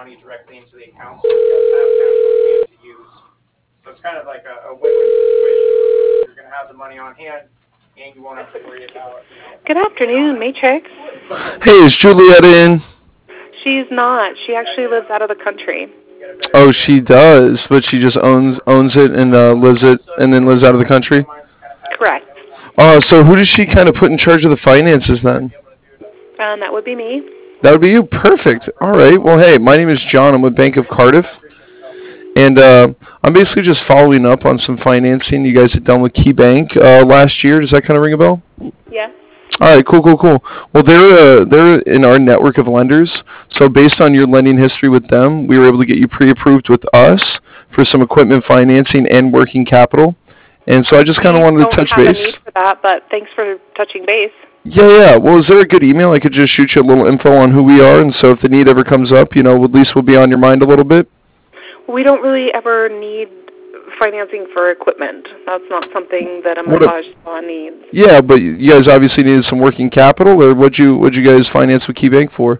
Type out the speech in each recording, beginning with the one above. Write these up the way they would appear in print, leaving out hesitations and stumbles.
money directly into the account, so you guys have cash on hand to use. So it's kind of like a win-win situation. You're going to have the money on hand, and you won't have to worry about, Good afternoon, Matrix. Hey, is Juliet in? She's not. She actually lives out of the country. Oh, she does, but she just owns it and lives it, and then lives out of the country. Correct. So who does she kind of put in charge of the finances then? That would be me. That would be you. Perfect. All right. Well, hey, my name is John. I'm with Bank of Cardiff, and I'm basically just following up on some financing you guys had done with KeyBank last year. Does that kind of ring a bell? Yeah. All right, cool. Well, they're in our network of lenders. So based on your lending history with them, we were able to get you pre-approved with us for some equipment financing and working capital. And so I just kind of wanted to touch base. I don't have base. a need for that, but thanks for touching base. Yeah. Well, is there a good email I could just shoot you a little info on who we are, and so if the need ever comes up, at least we'll be on your mind a little bit. We don't really ever need financing for equipment. That's not something that a massage salon needs. Yeah, but you guys obviously needed some working capital, or what'd you guys finance with KeyBank for?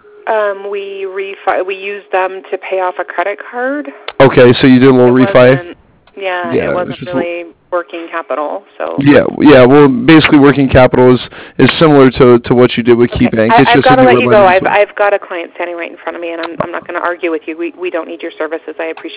We used them to pay off a credit card. Okay, so you did a little refi. Yeah, it wasn't really working capital. So yeah. Well, basically, working capital is similar to what you did with KeyBank. I've got to let you go. I've got a client standing right in front of me, and I'm not going to argue with you. We don't need your services. I appreciate